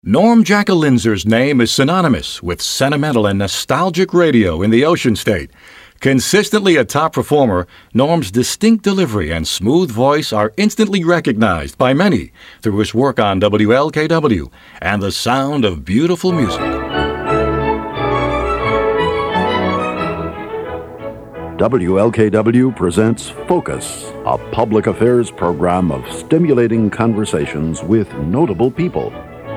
Norm Jackalinzer's name is synonymous with sentimental and nostalgic radio in the Ocean State. Consistently a top performer, Norm's distinct delivery and smooth voice are instantly recognized by many through his work on WLKW and the sound of beautiful music. WLKW presents Focus, a public affairs program of stimulating conversations with notable people.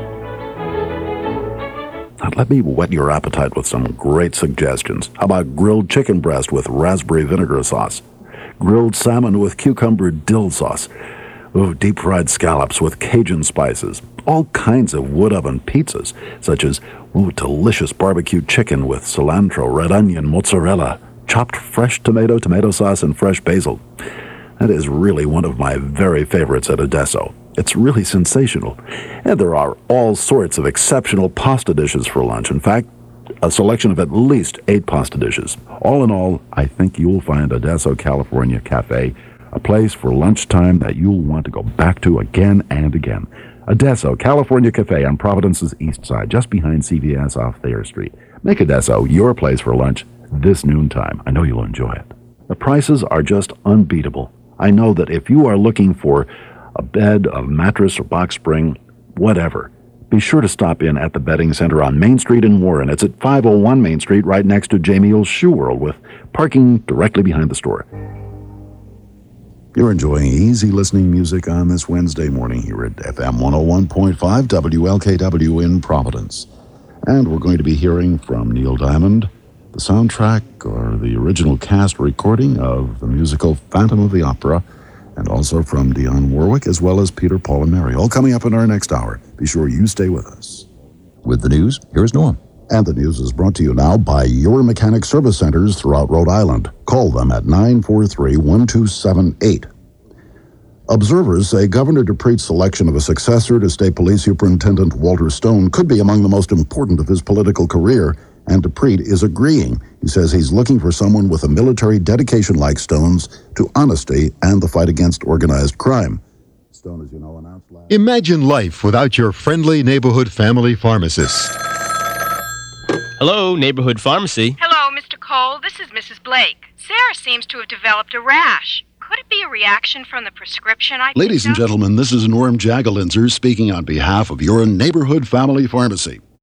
Now, let me whet your appetite with some great suggestions. How about grilled chicken breast with raspberry vinegar sauce? Grilled salmon with cucumber dill sauce? Ooh, deep-fried scallops with Cajun spices? All kinds of wood-oven pizzas, such as delicious barbecue chicken with cilantro, red onion, mozzarella, chopped fresh tomato sauce, and fresh basil. That is really one of my very favorites at Adesso. It's really sensational. And there are all sorts of exceptional pasta dishes for lunch. In fact, a selection of at least 8 pasta dishes. All in all, I think you'll find Adesso California Cafe a place for lunchtime that you'll want to go back to again and again. Adesso California Cafe on Providence's east side, just behind CVS off Thayer Street. Make Adesso your place for lunch this noontime. I know you'll enjoy it. The prices are just unbeatable. I know that if you are looking for a bed, a mattress, or box spring, whatever, be sure to stop in at the Bedding Center on Main Street in Warren. It's at 501 Main Street, right next to Jamie's Shoe World, with parking directly behind the store. You're enjoying easy listening music on this Wednesday morning here at FM 101.5 WLKW in Providence. And we're going to be hearing from Neil Diamond, the soundtrack or the original cast recording of the musical Phantom of the Opera, and also from Dionne Warwick, as well as Peter, Paul, and Mary. All coming up in our next hour. Be sure you stay with us. With the news, here's Norm. And the news is brought to you now by your mechanic service centers throughout Rhode Island. Call them at 943-1278. Observers say Governor DePreet's selection of a successor to State Police Superintendent Walter Stone could be among the most important of his political career, and DePreet is agreeing. He says he's looking for someone with a military dedication like Stone's to honesty and the fight against organized crime. Stone, as you know, announced last... Imagine life without your friendly neighborhood family pharmacist. Hello, neighborhood pharmacy. Hello, Mr. Cole. This is Mrs. Blake. Sarah seems to have developed a rash. Could it be a reaction from the prescription I picked Ladies and up? gentlemen, this is Norm Jackalinzer speaking on behalf of your neighborhood family pharmacy.